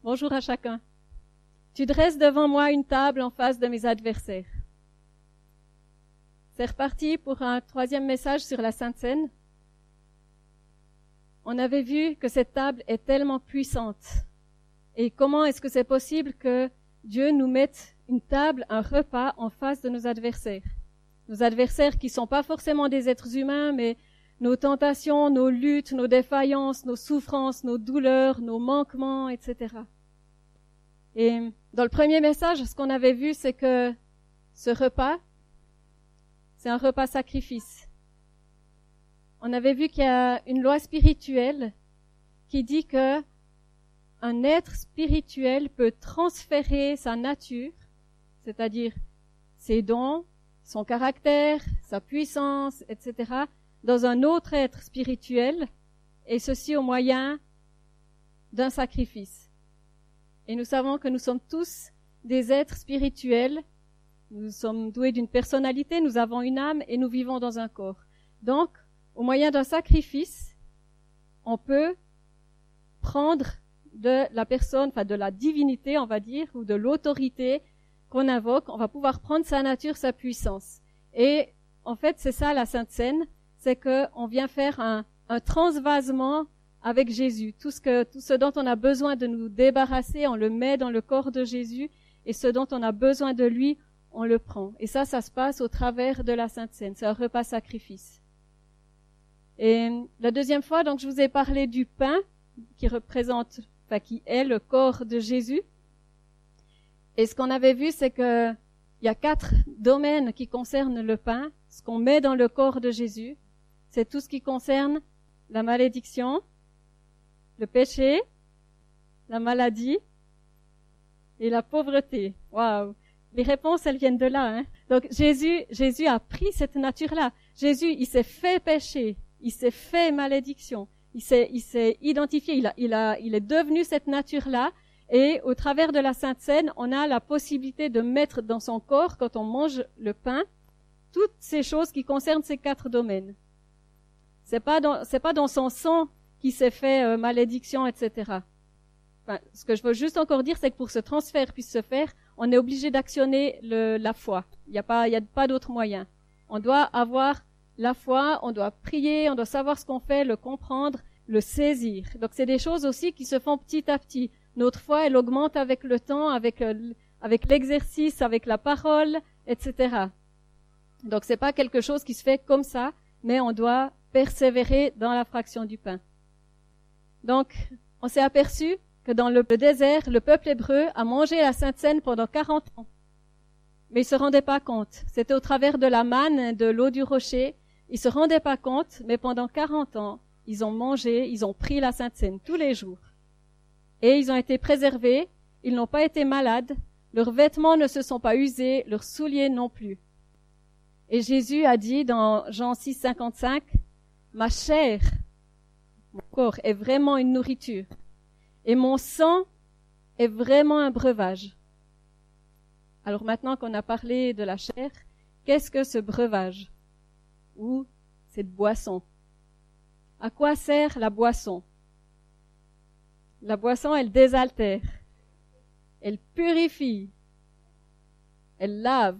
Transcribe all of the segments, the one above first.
Bonjour à chacun. Tu dresses devant moi une table en face de mes adversaires. C'est reparti pour un troisième message sur la Sainte Seine. On avait vu que cette table est tellement puissante. Et comment est-ce que c'est possible que Dieu nous mette une table, un repas en face de nos adversaires? Nos adversaires qui ne sont pas forcément des êtres humains, mais nos tentations, nos luttes, nos défaillances, nos souffrances, nos douleurs, nos manquements, etc. Et dans le premier message, ce qu'on avait vu, c'est que ce repas, c'est un repas sacrifice. On avait vu qu'il y a une loi spirituelle qui dit que un être spirituel peut transférer sa nature, c'est-à-dire ses dons, son caractère, sa puissance, etc., dans un autre être spirituel, et ceci au moyen d'un sacrifice. Et nous savons que nous sommes tous des êtres spirituels, nous sommes doués d'une personnalité, nous avons une âme et nous vivons dans un corps. Donc, au moyen d'un sacrifice, on peut prendre de la personne, enfin de la divinité, on va dire, ou de l'autorité qu'on invoque, on va pouvoir prendre sa nature, sa puissance. Et en fait, c'est ça la Sainte Seine, c'est qu'on vient faire un transvasement avec Jésus. Tout ce dont on a besoin de nous débarrasser, on le met dans le corps de Jésus, et ce dont on a besoin de lui, on le prend. Et ça se passe au travers de la Sainte Seine. C'est un repas sacrifice. Et la deuxième fois, donc, je vous ai parlé du pain, qui est le corps de Jésus. Et ce qu'on avait vu, c'est que il y a 4 domaines qui concernent le pain, ce qu'on met dans le corps de Jésus. C'est tout ce qui concerne la malédiction, le péché, la maladie et la pauvreté. Waouh! Les réponses, elles viennent de là, hein. Donc, Jésus a pris cette nature-là. Jésus, il s'est fait péché. Il s'est fait malédiction. Il s'est identifié. Il est devenu cette nature-là. Et au travers de la Sainte Seine, on a la possibilité de mettre dans son corps, quand on mange le pain, toutes ces choses qui concernent ces 4 domaines. C'est pas dans son sang qu'il s'est fait malédiction, etc. Enfin, ce que je veux juste encore dire, c'est que pour que ce transfert puisse se faire, on est obligé d'actionner la foi. Il y a pas d'autre moyen. On doit avoir la foi, on doit prier, on doit savoir ce qu'on fait, le comprendre, le saisir. Donc c'est des choses aussi qui se font petit à petit. Notre foi, elle augmente avec le temps, avec l'exercice, avec la parole, etc. Donc c'est pas quelque chose qui se fait comme ça, mais on doit persévérer dans la fraction du pain. Donc, on s'est aperçu que dans le désert, le peuple hébreu a mangé la Sainte Seine pendant 40 ans. Mais ils se rendaient pas compte. C'était au travers de la manne, de l'eau du rocher. Ils se rendaient pas compte, mais pendant 40 ans, ils ont mangé, ils ont pris la Sainte Seine tous les jours. Et ils ont été préservés, ils n'ont pas été malades, leurs vêtements ne se sont pas usés, leurs souliers non plus. Et Jésus a dit dans Jean 6, 55, « Ma chair, mon corps est vraiment une nourriture, et mon sang est vraiment un breuvage. » Alors maintenant qu'on a parlé de la chair, qu'est-ce que ce breuvage ou cette boisson? À quoi sert la boisson? La boisson, elle désaltère, elle purifie, elle lave,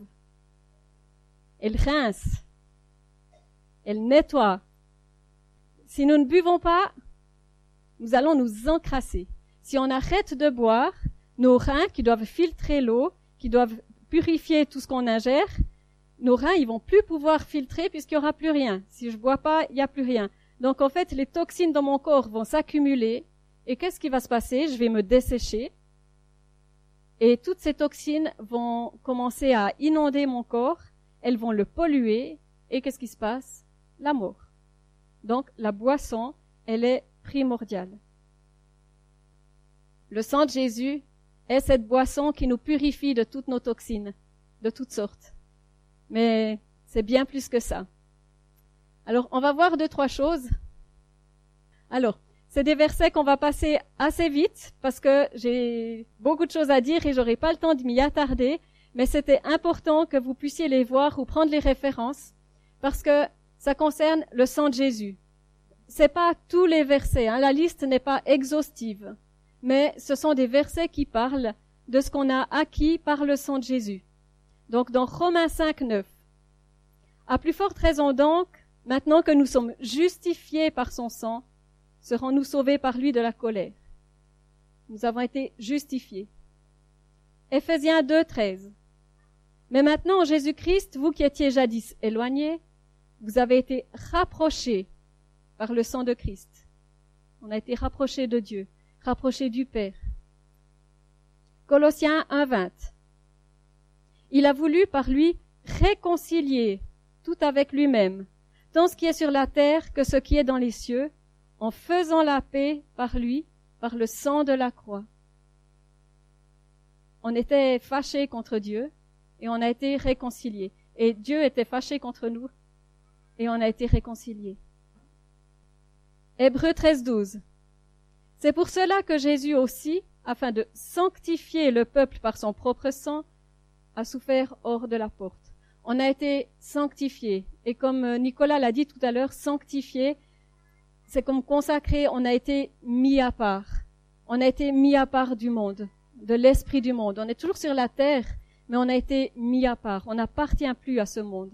elle rince, elle nettoie. Si nous ne buvons pas, nous allons nous encrasser. Si on arrête de boire, nos reins qui doivent filtrer l'eau, qui doivent purifier tout ce qu'on ingère, nos reins, ils vont plus pouvoir filtrer puisqu'il n'y aura plus rien. Si je bois pas, il n'y a plus rien. Donc en fait, les toxines dans mon corps vont s'accumuler. Et qu'est-ce qui va se passer? Je vais me dessécher. Et toutes ces toxines vont commencer à inonder mon corps. Elles vont le polluer. Et qu'est-ce qui se passe? La mort. Donc la boisson, elle est primordiale. Le sang de Jésus est cette boisson qui nous purifie de toutes nos toxines, de toutes sortes. Mais c'est bien plus que ça. Alors, on va voir 2-3 choses. Alors, c'est des versets qu'on va passer assez vite parce que j'ai beaucoup de choses à dire et j'aurai pas le temps de m'y attarder, mais c'était important que vous puissiez les voir ou prendre les références parce que ça concerne le sang de Jésus. C'est pas tous les versets, hein, la liste n'est pas exhaustive, mais ce sont des versets qui parlent de ce qu'on a acquis par le sang de Jésus. Donc dans Romains 5, 9, « À plus forte raison donc, maintenant que nous sommes justifiés par son sang, serons-nous sauvés par lui de la colère. » Nous avons été justifiés. Éphésiens 2, 13. « Mais maintenant en Jésus-Christ, vous qui étiez jadis éloignés, vous avez été rapprochés par le sang de Christ. » On a été rapprochés de Dieu, rapprochés du Père. Colossiens 1, 20. « Il a voulu par lui réconcilier tout avec lui-même, tant ce qui est sur la terre que ce qui est dans les cieux, en faisant la paix par lui, par le sang de la croix. » On était fâchés contre Dieu et on a été réconciliés. Et Dieu était fâché contre nous et on a été réconciliés. Hébreux 13, 12. « C'est pour cela que Jésus aussi, afin de sanctifier le peuple par son propre sang, a souffert hors de la porte. » On a été sanctifiés. Et comme Nicolas l'a dit tout à l'heure, sanctifié, c'est comme consacré, on a été mis à part. On a été mis à part du monde, de l'esprit du monde. On est toujours sur la terre, mais on a été mis à part. On n'appartient plus à ce monde.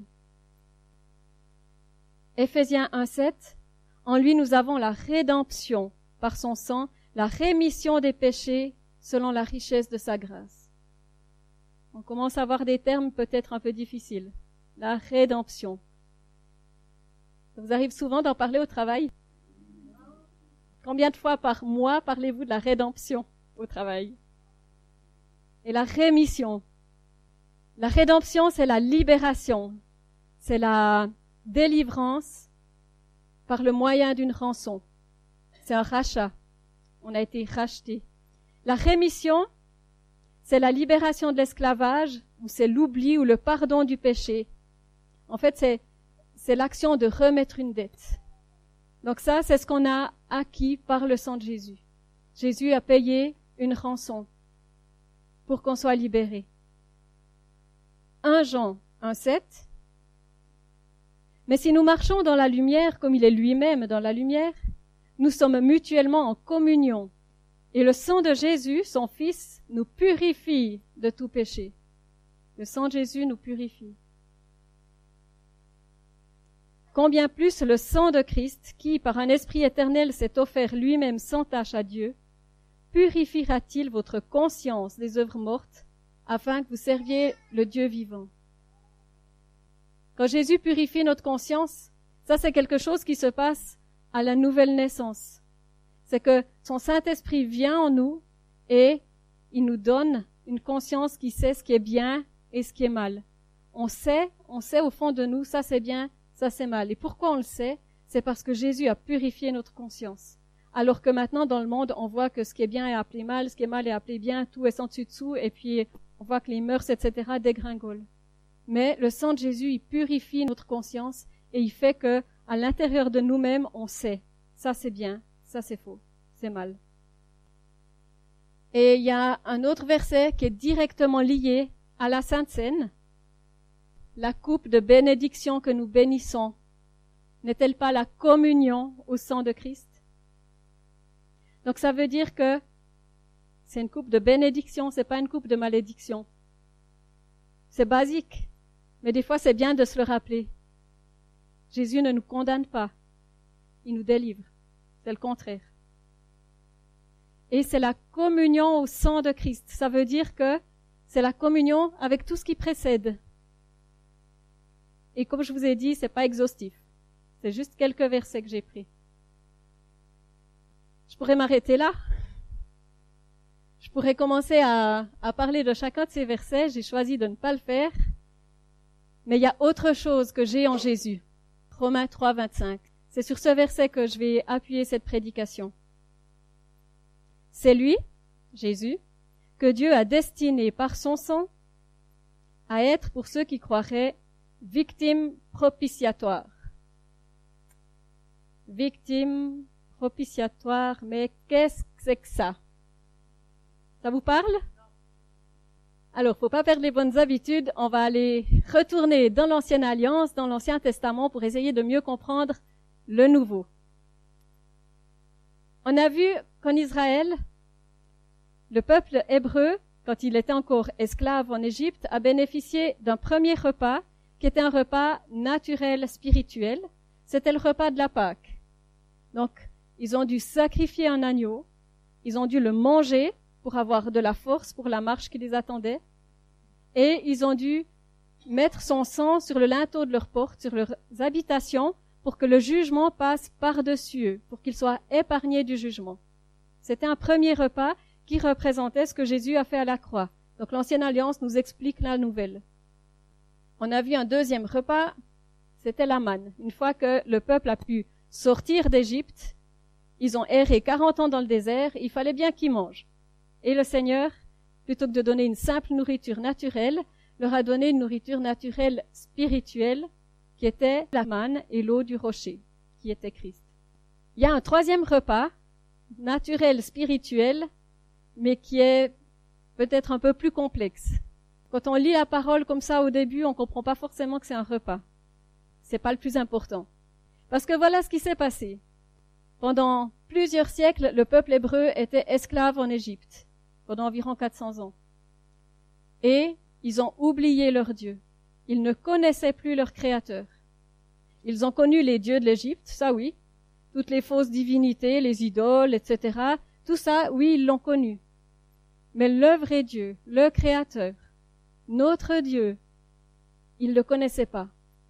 Éphésiens 1, 7. « En lui, nous avons la rédemption par son sang, la rémission des péchés selon la richesse de sa grâce. » On commence à avoir des termes peut-être un peu difficiles. La rédemption. Ça vous arrive souvent d'en parler au travail? Combien de fois par mois parlez-vous de la rédemption au travail? Et la rémission. La rédemption, c'est la libération. C'est la délivrance par le moyen d'une rançon. C'est un rachat. On a été racheté. La rémission, c'est la libération de l'esclavage, ou c'est l'oubli ou le pardon du péché. En fait, c'est l'action de remettre une dette. Donc ça, c'est ce qu'on a acquis par le sang de Jésus. Jésus a payé une rançon pour qu'on soit libéré. 1 Jean 1, 7. « Mais si nous marchons dans la lumière comme il est lui-même dans la lumière, nous sommes mutuellement en communion. Et le sang de Jésus, son Fils, nous purifie de tout péché. » Le sang de Jésus nous purifie. Combien plus le sang de Christ, qui, par un esprit éternel, s'est offert lui-même sans tache à Dieu, purifiera-t-il votre conscience des œuvres mortes, afin que vous serviez le Dieu vivant. Quand Jésus purifie notre conscience, ça c'est quelque chose qui se passe à la nouvelle naissance. C'est que son Saint-Esprit vient en nous et il nous donne une conscience qui sait ce qui est bien et ce qui est mal. On sait au fond de nous, ça c'est bien, ça c'est mal. Et pourquoi on le sait? C'est parce que Jésus a purifié notre conscience. Alors que maintenant dans le monde, on voit que ce qui est bien est appelé mal, ce qui est mal est appelé bien, tout est sans dessus, et puis on voit que les mœurs, etc. dégringolent. Mais le sang de Jésus, il purifie notre conscience et il fait que à l'intérieur de nous-mêmes, on sait. Ça c'est bien, ça c'est faux, c'est mal. Et il y a un autre verset qui est directement lié à la Sainte Seine. La coupe de bénédiction que nous bénissons, n'est-elle pas la communion au sang de Christ? Donc ça veut dire que c'est une coupe de bénédiction, c'est pas une coupe de malédiction. C'est basique, mais des fois c'est bien de se le rappeler. Jésus ne nous condamne pas, il nous délivre. C'est le contraire. Et c'est la communion au sang de Christ. Ça veut dire que c'est la communion avec tout ce qui précède. Et comme je vous ai dit, c'est pas exhaustif. C'est juste quelques versets que j'ai pris. Je pourrais m'arrêter là. Je pourrais commencer à parler de chacun de ces versets. J'ai choisi de ne pas le faire. Mais il y a autre chose que j'ai en Jésus. Romains 3, 25. C'est sur ce verset que je vais appuyer cette prédication. C'est lui, Jésus, que Dieu a destiné par son sang à être pour ceux qui croiraient victime propitiatoire. Victime propitiatoire, mais qu'est-ce que c'est que ça? Ça vous parle? Alors, faut pas perdre les bonnes habitudes, on va aller retourner dans l'Ancienne Alliance, dans l'Ancien Testament, pour essayer de mieux comprendre le Nouveau. On a vu qu'en Israël, le peuple hébreu, quand il était encore esclave en Égypte, a bénéficié d'un premier repas qui était un repas naturel, spirituel. C'était le repas de la Pâque. Donc, ils ont dû sacrifier un agneau, ils ont dû le manger pour avoir de la force pour la marche qui les attendait, et ils ont dû mettre son sang sur le linteau de leurs portes, sur leurs habitations, pour que le jugement passe par-dessus eux, pour qu'ils soient épargnés du jugement. C'était un premier repas qui représentait ce que Jésus a fait à la croix. Donc l'Ancienne Alliance nous explique la nouvelle. On a vu un deuxième repas, c'était la manne. Une fois que le peuple a pu sortir d'Égypte, ils ont erré 40 ans dans le désert, il fallait bien qu'ils mangent. Et le Seigneur, plutôt que de donner une simple nourriture naturelle, leur a donné une nourriture naturelle spirituelle, qui était la manne et l'eau du rocher, qui était Christ. Il y a un troisième repas, naturel, spirituel, mais qui est peut-être un peu plus complexe. Quand on lit la parole comme ça au début, on ne comprend pas forcément que c'est un repas. C'est pas le plus important. Parce que voilà ce qui s'est passé. Pendant plusieurs siècles, le peuple hébreu était esclave en Égypte, pendant environ 400 ans. Et ils ont oublié leur Dieu. Ils ne connaissaient plus leur Créateur. Ils ont connu les dieux de l'Égypte, ça oui, toutes les fausses divinités, les idoles, etc. Tout ça, oui, ils l'ont connu. Mais le vrai Dieu, le Créateur, notre Dieu, ils ne le connaissaient pas.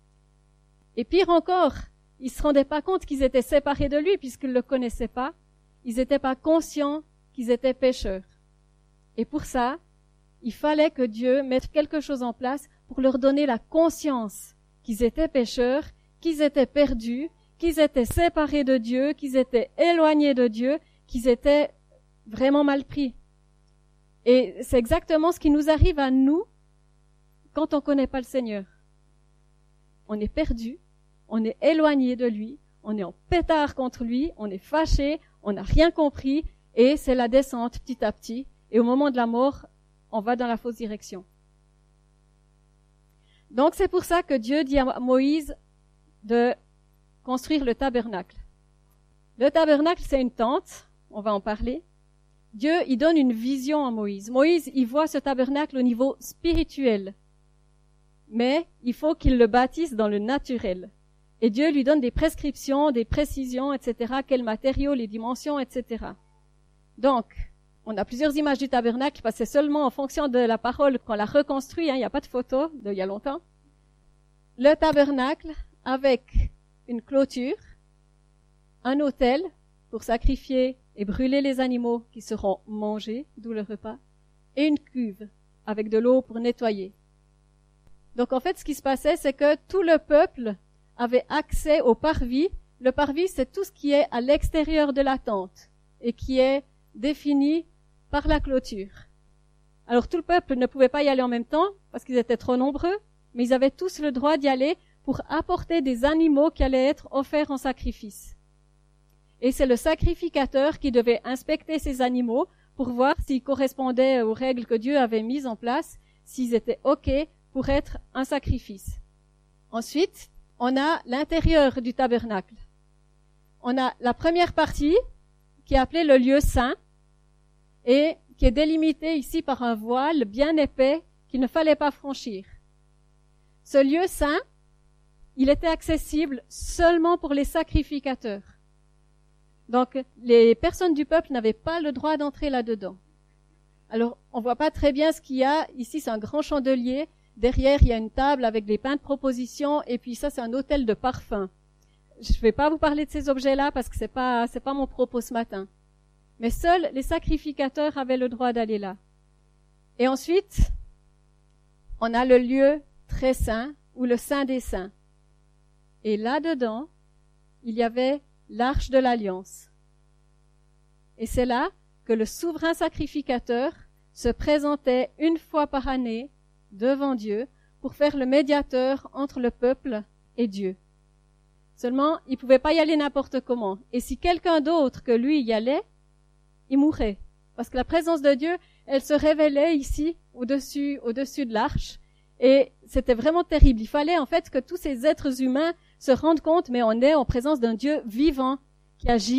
Et pire encore, ils ne se rendaient pas compte qu'ils étaient séparés de lui puisqu'ils ne le connaissaient pas. Ils n'étaient pas conscients qu'ils étaient pécheurs. Et pour ça, il fallait que Dieu mette quelque chose en place pour leur donner la conscience qu'ils étaient pécheurs, qu'ils étaient perdus, qu'ils étaient séparés de Dieu, qu'ils étaient éloignés de Dieu, qu'ils étaient vraiment mal pris. Et c'est exactement ce qui nous arrive à nous quand on ne connaît pas le Seigneur. On est perdu, on est éloigné de lui, on est en pétard contre lui, on est fâché, on n'a rien compris, et c'est la descente petit à petit. Et au moment de la mort, on va dans la fausse direction. Donc c'est pour ça que Dieu dit à Moïse de construire le tabernacle. Le tabernacle, c'est une tente, on va en parler. Dieu, il donne une vision à Moïse. Moïse, il voit ce tabernacle au niveau spirituel. Mais il faut qu'il le bâtisse dans le naturel. Et Dieu lui donne des prescriptions, des précisions, etc., quels matériaux, les dimensions, etc. Donc, on a plusieurs images du tabernacle parce que c'est seulement en fonction de la parole qu'on l'a reconstruit, il n'y a pas de photo d'il y a longtemps. Le tabernacle avec une clôture, un autel pour sacrifier et brûler les animaux qui seront mangés, d'où le repas, et une cuve avec de l'eau pour nettoyer. Donc en fait, ce qui se passait, c'est que tout le peuple avait accès au parvis. Le parvis, c'est tout ce qui est à l'extérieur de la tente et qui est défini par la clôture. Alors tout le peuple ne pouvait pas y aller en même temps parce qu'ils étaient trop nombreux, mais ils avaient tous le droit d'y aller pour apporter des animaux qui allaient être offerts en sacrifice. Et c'est le sacrificateur qui devait inspecter ces animaux pour voir s'ils correspondaient aux règles que Dieu avait mises en place, s'ils étaient OK pour être un sacrifice. Ensuite, on a l'intérieur du tabernacle. On a la première partie qui est appelée le lieu saint et qui est délimitée ici par un voile bien épais qu'il ne fallait pas franchir. Ce lieu saint, il était accessible seulement pour les sacrificateurs. Donc, les personnes du peuple n'avaient pas le droit d'entrer là-dedans. Alors, on voit pas très bien ce qu'il y a. Ici, c'est un grand chandelier. Derrière, il y a une table avec des pains de proposition. Et puis ça, c'est un autel de parfum. Je ne vais pas vous parler de ces objets-là parce que c'est pas mon propos ce matin. Mais seuls les sacrificateurs avaient le droit d'aller là. Et ensuite, on a le lieu très saint ou le saint des saints. Et là-dedans, il y avait l'arche de l'alliance. Et c'est là que le souverain sacrificateur se présentait une fois par année devant Dieu pour faire le médiateur entre le peuple et Dieu. Seulement, il ne pouvait pas y aller n'importe comment. Et si quelqu'un d'autre que lui y allait, il mourrait. Parce que la présence de Dieu, elle se révélait ici, au-dessus de l'arche. Et c'était vraiment terrible. Il fallait en fait que tous ces êtres humains se rendent compte, mais on est en présence d'un Dieu vivant qui agit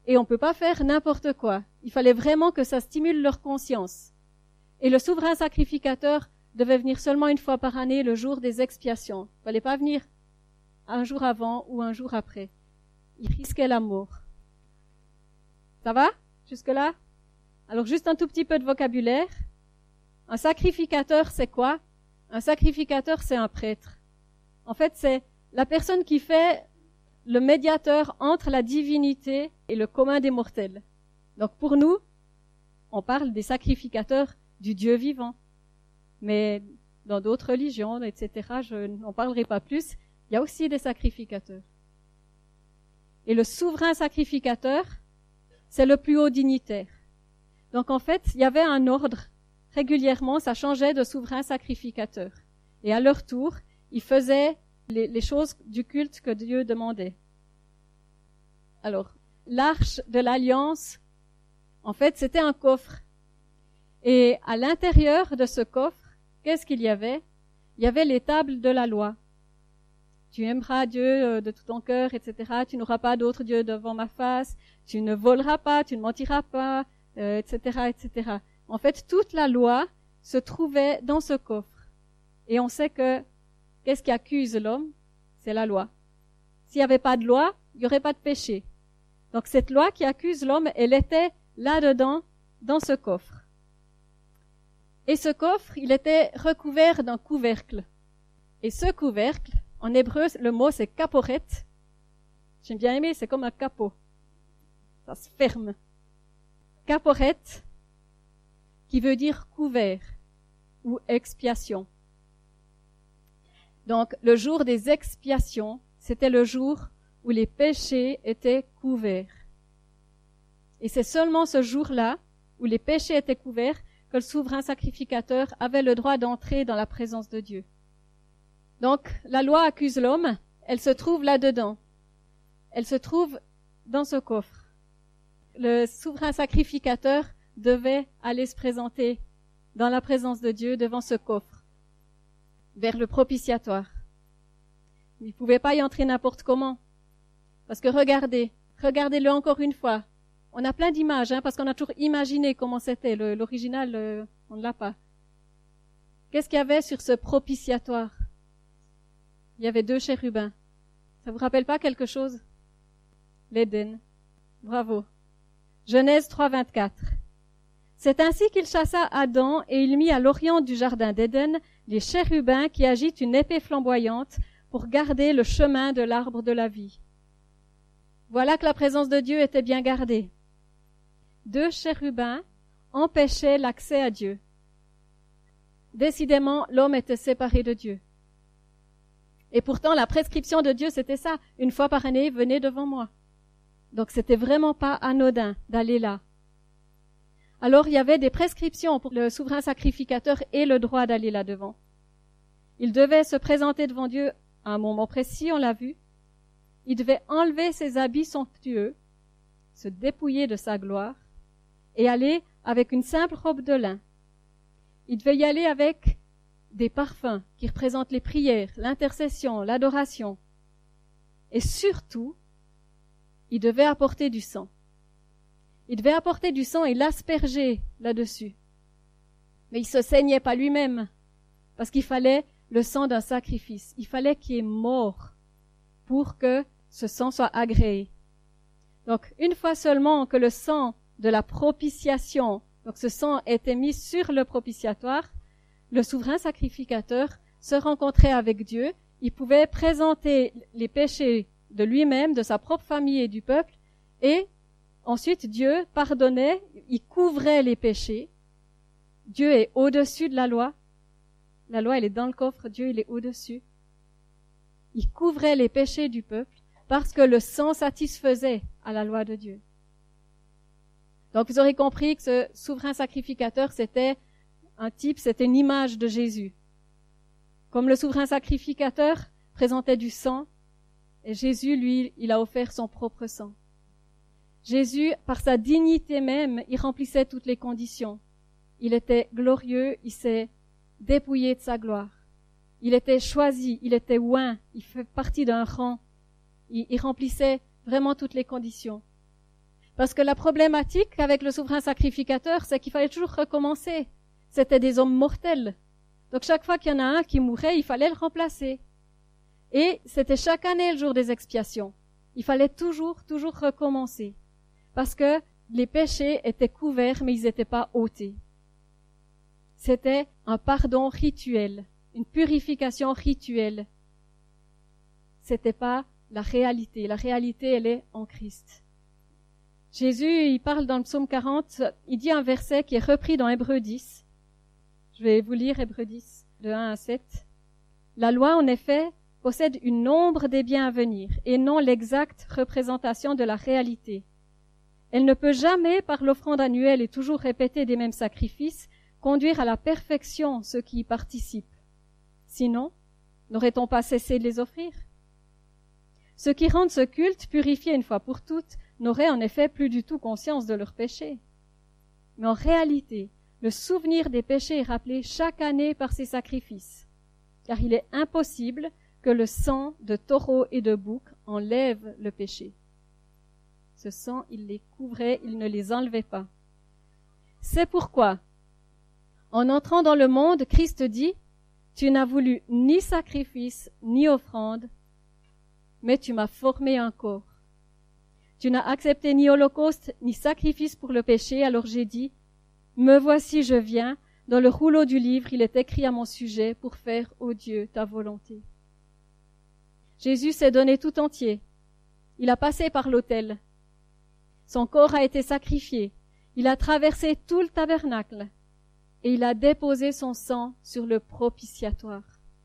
Et on ne peut pas faire n'importe quoi. Il fallait vraiment que ça stimule leur conscience. Et le souverain sacrificateur devait venir seulement une fois par année, le jour des expiations. Il ne fallait pas venir un jour avant ou un jour après. Il risquait la mort. Ça va jusque-là? Alors juste un tout petit peu de vocabulaire. Un sacrificateur, c'est quoi? Un sacrificateur, c'est un prêtre. En fait, c'est la personne qui fait le médiateur entre la divinité et le commun des mortels. Donc pour nous, on parle des sacrificateurs du Dieu vivant. Mais dans d'autres religions, etc., je n'en parlerai pas plus, il y a aussi des sacrificateurs. Et le souverain sacrificateur, c'est le plus haut dignitaire. Donc en fait, il y avait un ordre. Régulièrement, ça changeait de souverain sacrificateur. Et à leur tour, ils faisaient les choses du culte que Dieu demandait. Alors, l'arche de l'alliance, en fait, c'était un coffre. Et à l'intérieur de ce coffre, qu'est-ce qu'il y avait? Il y avait les tables de la loi. Tu aimeras Dieu de tout ton cœur, etc. Tu n'auras pas d'autre Dieu devant ma face. Tu ne voleras pas, tu ne mentiras pas, etc., etc. En fait, toute la loi se trouvait dans ce coffre. Et on sait que qu'est-ce qui accuse l'homme? C'est la loi. S'il n'y avait pas de loi, il n'y aurait pas de péché. Donc cette loi qui accuse l'homme, elle était là-dedans, dans ce coffre. Et ce coffre, il était recouvert d'un couvercle. Et ce couvercle, en hébreu, le mot c'est kaporet. J'ai bien aimé, c'est comme un capot. Ça se ferme. Kaporet, qui veut dire couvert ou expiation. Donc, le jour des expiations, c'était le jour où les péchés étaient couverts. Et c'est seulement ce jour-là, où les péchés étaient couverts, que le souverain sacrificateur avait le droit d'entrer dans la présence de Dieu. Donc, la loi accuse l'homme, elle se trouve là-dedans. Elle se trouve dans ce coffre. Le souverain sacrificateur devait aller se présenter dans la présence de Dieu devant ce coffre, vers le propitiatoire. Il ne pouvait pas y entrer n'importe comment. Parce que regardez-le encore une fois. On a plein d'images, parce qu'on a toujours imaginé comment c'était. L'original, on ne l'a pas. Qu'est-ce qu'il y avait sur ce propitiatoire? Il y avait 2 chérubins. Ça vous rappelle pas quelque chose? L'Éden. Bravo. Genèse 3, 24. C'est ainsi qu'il chassa Adam et il mit à l'orient du jardin d'Éden les chérubins qui agitent une épée flamboyante pour garder le chemin de l'arbre de la vie. Voilà que la présence de Dieu était bien gardée. 2 chérubins empêchaient l'accès à Dieu. Décidément, l'homme était séparé de Dieu. Et pourtant, la prescription de Dieu, c'était ça. Une fois par année, venez devant moi. Donc, c'était vraiment pas anodin d'aller là. Alors, il y avait des prescriptions pour le souverain sacrificateur et le droit d'aller là devant. Il devait se présenter devant Dieu à un moment précis, on l'a vu. Il devait enlever ses habits somptueux, se dépouiller de sa gloire et aller avec une simple robe de lin. Il devait y aller avec des parfums qui représentent les prières, l'intercession, l'adoration. Et surtout, il devait apporter du sang. Il devait apporter du sang et l'asperger là-dessus. Mais il se saignait pas lui-même, parce qu'il fallait le sang d'un sacrifice. Il fallait qu'il y ait mort pour que ce sang soit agréé. Donc, une fois seulement que le sang de la propitiation, donc ce sang était mis sur le propitiatoire, le souverain sacrificateur se rencontrait avec Dieu. Il pouvait présenter les péchés de lui-même, de sa propre famille et du peuple, et ensuite Dieu pardonnait, il couvrait les péchés. Dieu est au-dessus de la loi. La loi, elle est dans le coffre, Dieu, il est au-dessus. Il couvrait les péchés du peuple parce que le sang satisfaisait à la loi de Dieu. Donc vous aurez compris que ce souverain sacrificateur, c'était un type, c'était une image de Jésus. Comme le souverain sacrificateur présentait du sang, et Jésus, lui, il a offert son propre sang. Jésus, par sa dignité même, il remplissait toutes les conditions. Il était glorieux, il s'est dépouillé de sa gloire. Il était choisi, il était oint, il fait partie d'un rang. Il remplissait vraiment toutes les conditions. Parce que la problématique avec le souverain sacrificateur, c'est qu'il fallait toujours recommencer. C'était des hommes mortels. Donc chaque fois qu'il y en a un qui mourait, il fallait le remplacer. Et c'était chaque année le jour des expiations. Il fallait toujours recommencer. Parce que les péchés étaient couverts, mais ils n'étaient pas ôtés. C'était un pardon rituel, une purification rituelle. C'était pas la réalité. La réalité, elle est en Christ. Jésus, il parle dans le psaume 40, il dit un verset qui est repris dans Hébreux 10. Je vais vous lire Hébreux 10, de 1 à 7. La loi, en effet, possède une ombre des biens à venir, et non l'exacte représentation de la réalité. Elle ne peut jamais, par l'offrande annuelle et toujours répétée des mêmes sacrifices, conduire à la perfection ceux qui y participent. Sinon, n'aurait-on pas cessé de les offrir? Ceux qui rendent ce culte, purifié une fois pour toutes, n'auraient en effet plus du tout conscience de leurs péchés. Mais en réalité, le souvenir des péchés est rappelé chaque année par ces sacrifices, car il est impossible que le sang de taureau et de bouc enlève le péché. Ce sang, il les couvrait, il ne les enlevait pas. C'est pourquoi, en entrant dans le monde, Christ dit, « Tu n'as voulu ni sacrifice, ni offrande, mais tu m'as formé un corps. Tu n'as accepté ni holocauste, ni sacrifice pour le péché, alors j'ai dit, « Me voici, je viens, dans le rouleau du livre, il est écrit à mon sujet, pour faire, ô Dieu, ta volonté. » Jésus s'est donné tout entier. Il a passé par l'autel. Son corps a été sacrifié. Il a traversé tout le tabernacle. Et il a déposé son sang sur le propitiatoire.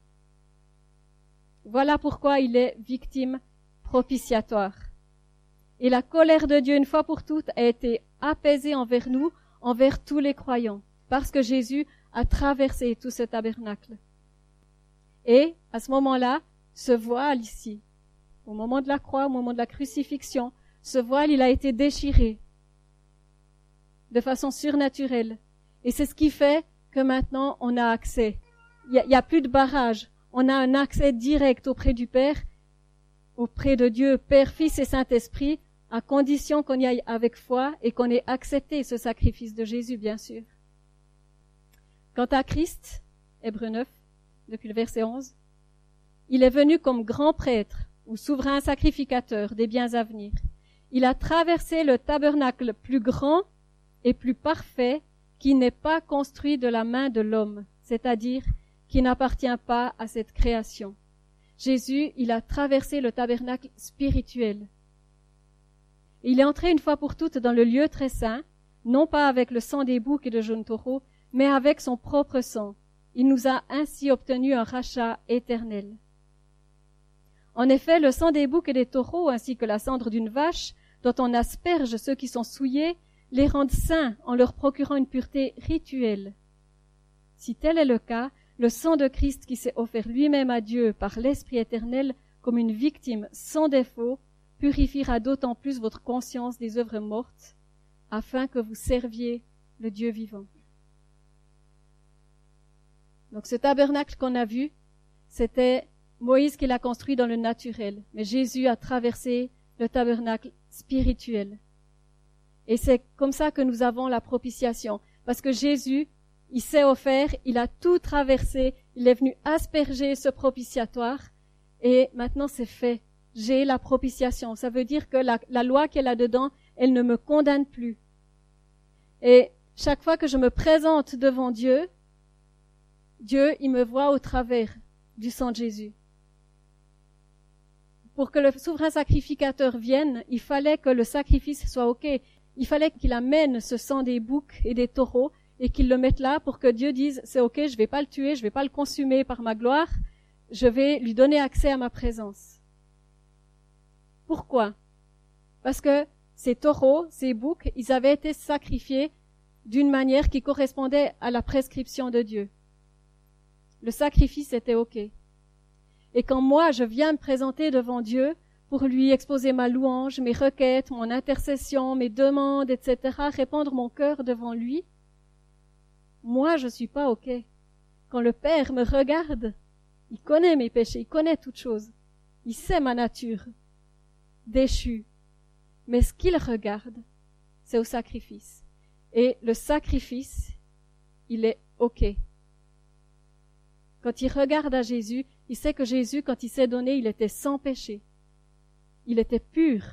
Voilà pourquoi il est victime propitiatoire. Et la colère de Dieu, une fois pour toutes, a été apaisée envers nous, envers tous les croyants, parce que Jésus a traversé tout ce tabernacle. Et, à ce moment-là, ce voile ici, au moment de la croix, au moment de la crucifixion, ce voile, il a été déchiré de façon surnaturelle. Et c'est ce qui fait que maintenant, on a accès. Il y a plus de barrage. On a un accès direct auprès du Père, auprès de Dieu, Père, Fils et Saint-Esprit, à condition qu'on y aille avec foi et qu'on ait accepté ce sacrifice de Jésus, bien sûr. Quant à Christ, Hébreux 9, depuis le verset 11, il est venu comme grand prêtre ou souverain sacrificateur des biens à venir. Il a traversé le tabernacle plus grand et plus parfait qui n'est pas construit de la main de l'homme, c'est-à-dire qui n'appartient pas à cette création. Jésus, il a traversé le tabernacle spirituel. Il est entré une fois pour toutes dans le lieu très saint, non pas avec le sang des boucs et de jeunes taureaux, mais avec son propre sang. Il nous a ainsi obtenu un rachat éternel. En effet, le sang des boucs et des taureaux, ainsi que la cendre d'une vache, dont on asperge ceux qui sont souillés, les rendent saints en leur procurant une pureté rituelle. Si tel est le cas, le sang de Christ qui s'est offert lui-même à Dieu par l'Esprit éternel comme une victime sans défaut, purifiera d'autant plus votre conscience des œuvres mortes, afin que vous serviez le Dieu vivant. Donc ce tabernacle qu'on a vu, c'était Moïse qui l'a construit dans le naturel, mais Jésus a traversé le tabernacle spirituel. Et c'est comme ça que nous avons la propitiation, parce que Jésus, il s'est offert, il a tout traversé, il est venu asperger ce propitiatoire, et maintenant c'est fait. J'ai la propitiation. Ça veut dire que la loi qui est là-dedans, elle ne me condamne plus. Et chaque fois que je me présente devant Dieu, Dieu, il me voit au travers du sang de Jésus. Pour que le souverain sacrificateur vienne, il fallait que le sacrifice soit OK. Il fallait qu'il amène ce sang des boucs et des taureaux et qu'il le mette là pour que Dieu dise « C'est OK, je vais pas le tuer, je vais pas le consumer par ma gloire, je vais lui donner accès à ma présence. » Pourquoi? Parce que ces taureaux, ces boucs, ils avaient été sacrifiés d'une manière qui correspondait à la prescription de Dieu. Le sacrifice était OK. Et quand moi, je viens me présenter devant Dieu pour lui exposer ma louange, mes requêtes, mon intercession, mes demandes, etc., répandre mon cœur devant lui, moi, je suis pas OK. Quand le Père me regarde, il connaît mes péchés, il connaît toutes choses. Il sait ma nature déchue. Mais ce qu'il regarde, c'est au sacrifice. Et le sacrifice, il est OK. Quand il regarde à Jésus, il sait que Jésus, quand il s'est donné, il était sans péché. Il était pur.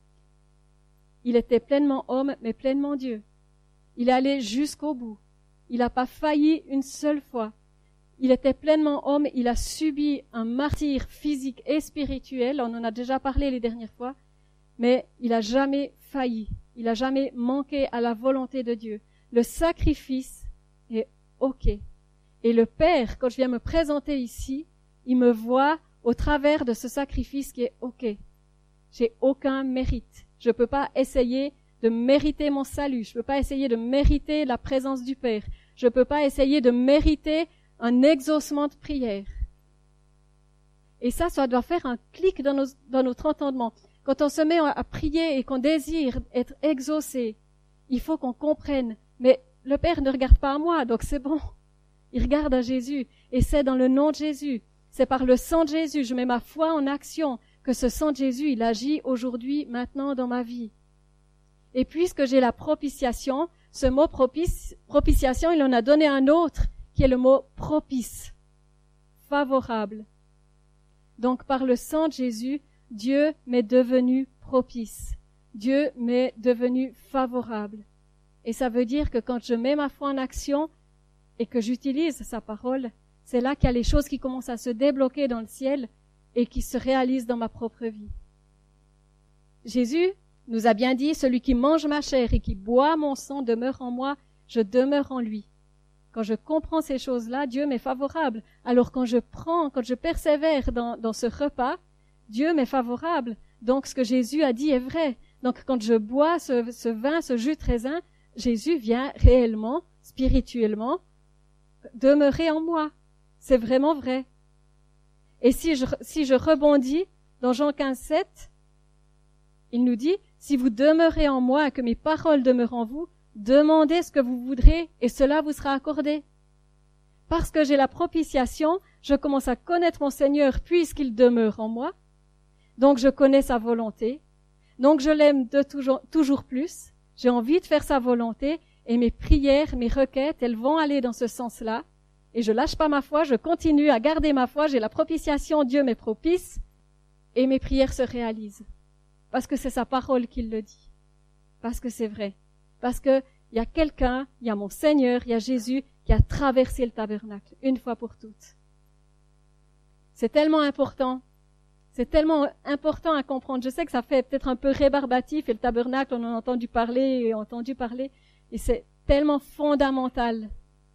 Il était pleinement homme, mais pleinement Dieu. Il est allé jusqu'au bout. Il n'a pas failli une seule fois. Il était pleinement homme, il a subi un martyre physique et spirituel, on en a déjà parlé les dernières fois, mais il n'a jamais failli, il n'a jamais manqué à la volonté de Dieu. Le sacrifice est OK. Et le Père, quand je viens me présenter ici, il me voit au travers de ce sacrifice qui est OK. J'ai aucun mérite. Je ne peux pas essayer de mériter mon salut. Je ne peux pas essayer de mériter la présence du Père. Je ne peux pas essayer de mériter un exaucement de prière. Et ça doit faire un clic dans notre entendement. Quand on se met à prier et qu'on désire être exaucé, il faut qu'on comprenne. Mais le Père ne regarde pas à moi, donc c'est bon. Il regarde à Jésus. Et c'est dans le nom de Jésus. C'est par le sang de Jésus. Je mets ma foi en action que ce sang de Jésus, il agit aujourd'hui, maintenant dans ma vie. Et puisque j'ai la propitiation, ce mot propitiation, il en a donné un autre, qui est le mot propice, favorable. Donc par le sang de Jésus, Dieu m'est devenu propice. Dieu m'est devenu favorable. Et ça veut dire que quand je mets ma foi en action et que j'utilise sa parole, c'est là qu'il y a les choses qui commencent à se débloquer dans le ciel et qui se réalisent dans ma propre vie. Jésus nous a bien dit, celui qui mange ma chair et qui boit mon sang demeure en moi, je demeure en lui. Quand je comprends ces choses-là, Dieu m'est favorable. Alors quand je persévère dans ce repas, Dieu m'est favorable. Donc ce que Jésus a dit est vrai. Donc quand je bois ce vin, ce jus de raisin, Jésus vient réellement, spirituellement, demeurer en moi. C'est vraiment vrai. Et si je rebondis dans Jean 15:7, il nous dit, si vous demeurez en moi et que mes paroles demeurent en vous, demandez ce que vous voudrez et cela vous sera accordé. Parce que j'ai la propitiation, je commence à connaître mon Seigneur puisqu'il demeure en moi. Donc je connais sa volonté. Donc je l'aime de toujours plus. J'ai envie de faire sa volonté et mes prières, mes requêtes, elles vont aller dans ce sens-là. Et je lâche pas ma foi, je continue à garder ma foi, j'ai la propitiation, Dieu m'est propice et mes prières se réalisent. Parce que c'est sa parole qui le dit. Parce que c'est vrai. Parce que il y a quelqu'un, il y a mon Seigneur, il y a Jésus qui a traversé le tabernacle une fois pour toutes. C'est tellement important. C'est tellement important à comprendre. Je sais que ça fait peut-être un peu rébarbatif et le tabernacle, on en a entendu parler et c'est tellement fondamental.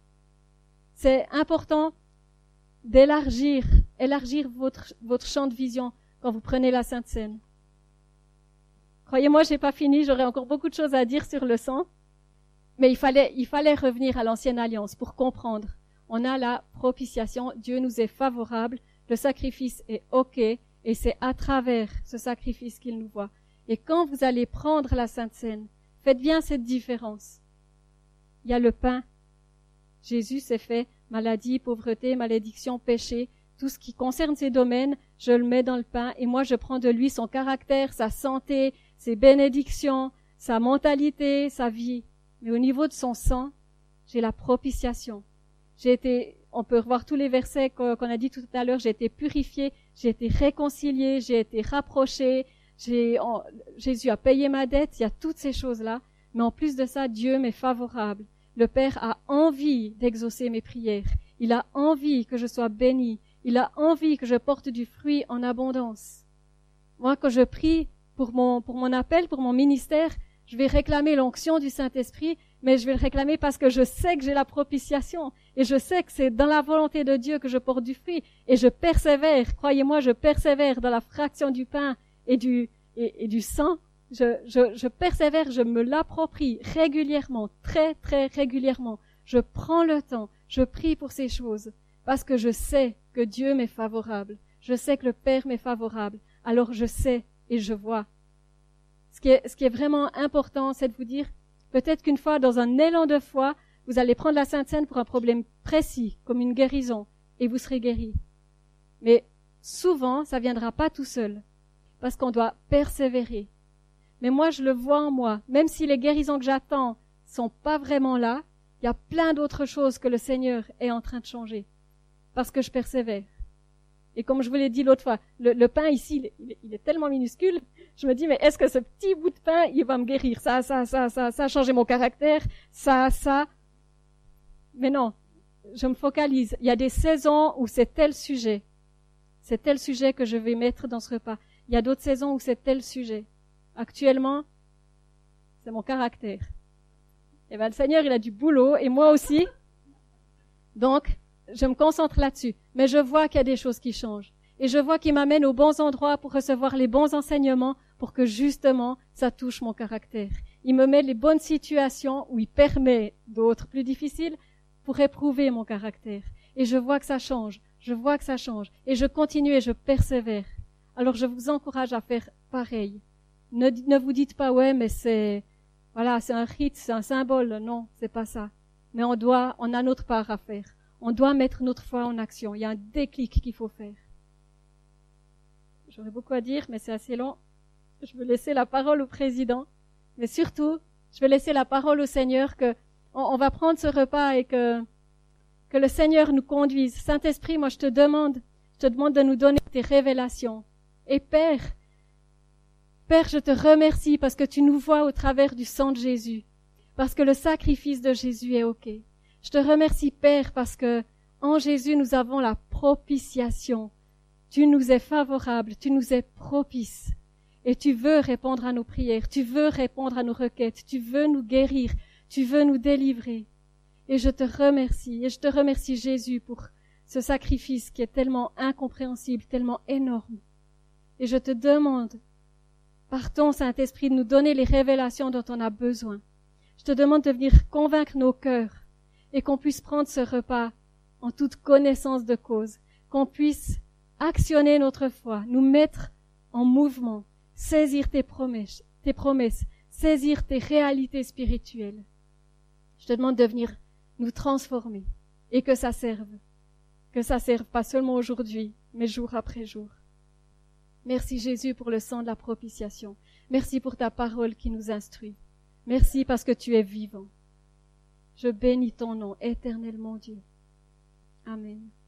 C'est important d'élargir votre champ de vision quand vous prenez la Sainte Seine. Croyez-moi, j'ai pas fini, j'aurais encore beaucoup de choses à dire sur le sang. Mais il fallait revenir à l'ancienne alliance pour comprendre. On a la propitiation, Dieu nous est favorable, le sacrifice est OK, et c'est à travers ce sacrifice qu'il nous voit. Et quand vous allez prendre la Sainte Seine, faites bien cette différence. Il y a le pain. Jésus s'est fait maladie, pauvreté, malédiction, péché, tout ce qui concerne ces domaines, je le mets dans le pain, et moi je prends de lui son caractère, sa santé, ses bénédictions, sa mentalité, sa vie. Mais au niveau de son sang, j'ai la propitiation. On peut revoir tous les versets qu'on a dit tout à l'heure, j'ai été purifié, j'ai été réconcilié, j'ai été rapproché, Jésus a payé ma dette, il y a toutes ces choses-là. Mais en plus de ça, Dieu m'est favorable. Le Père a envie d'exaucer mes prières. Il a envie que je sois béni. Il a envie que je porte du fruit en abondance. Moi, quand je prie pour mon appel, pour mon ministère, je vais réclamer l'onction du Saint-Esprit, mais je vais le réclamer parce que je sais que j'ai la propitiation et je sais que c'est dans la volonté de Dieu que je porte du fruit et je persévère. Croyez-moi, je persévère dans la fraction du pain et du sang. Je persévère, je me l'approprie régulièrement, très, très régulièrement. Je prends le temps, je prie pour ces choses parce que je sais que Dieu m'est favorable. Je sais que le Père m'est favorable. Alors je sais et je vois. Ce qui est vraiment important, c'est de vous dire, peut-être qu'une fois, dans un élan de foi, vous allez prendre la Sainte Seine pour un problème précis, comme une guérison, et vous serez guéri. Mais souvent, ça viendra pas tout seul, parce qu'on doit persévérer. Mais moi, je le vois en moi. Même si les guérisons que j'attends sont pas vraiment là, il y a plein d'autres choses que le Seigneur est en train de changer. Parce que je persévère. Et comme je vous l'ai dit l'autre fois, le pain ici, il est tellement minuscule. Je me dis, mais est-ce que ce petit bout de pain, il va me guérir? Ça a changé mon caractère. Ça. Mais non. Je me focalise. Il y a des saisons où c'est tel sujet. C'est tel sujet que je vais mettre dans ce repas. Il y a d'autres saisons où c'est tel sujet. Actuellement, c'est mon caractère. Et ben, le Seigneur, il a du boulot, et moi aussi. Donc, je me concentre là-dessus. Mais je vois qu'il y a des choses qui changent. Et je vois qu'il m'amène aux bons endroits pour recevoir les bons enseignements pour que justement, ça touche mon caractère. Il me met les bonnes situations où il permet d'autres plus difficiles pour éprouver mon caractère. Et je vois que ça change. Je vois que ça change. Et je continue et je persévère. Alors je vous encourage à faire pareil. Ne vous dites pas, ouais, mais c'est un rite, c'est un symbole. Non, c'est pas ça. Mais on a notre part à faire. On doit mettre notre foi en action. Il y a un déclic qu'il faut faire. J'aurais beaucoup à dire, mais c'est assez long. Je veux laisser la parole au président. Mais surtout, je veux laisser la parole au Seigneur que on va prendre ce repas et que le Seigneur nous conduise. Saint-Esprit, moi je te demande de nous donner tes révélations. Et Père, je te remercie parce que tu nous vois au travers du sang de Jésus. Parce que le sacrifice de Jésus est OK. Je te remercie, Père, parce que en Jésus, nous avons la propitiation. Tu nous es favorable, tu nous es propice. Et tu veux répondre à nos prières, tu veux répondre à nos requêtes, tu veux nous guérir, tu veux nous délivrer. Et je te remercie, Jésus, pour ce sacrifice qui est tellement incompréhensible, tellement énorme. Et je te demande, par ton Saint-Esprit, de nous donner les révélations dont on a besoin. Je te demande de venir convaincre nos cœurs et qu'on puisse prendre ce repas en toute connaissance de cause, qu'on puisse actionner notre foi, nous mettre en mouvement, saisir tes promesses, saisir tes réalités spirituelles. Je te demande de venir nous transformer et que ça serve pas seulement aujourd'hui, mais jour après jour. Merci Jésus pour le sang de la propitiation. Merci pour ta parole qui nous instruit. Merci parce que tu es vivant. Je bénis ton nom, éternel mon Dieu. Amen.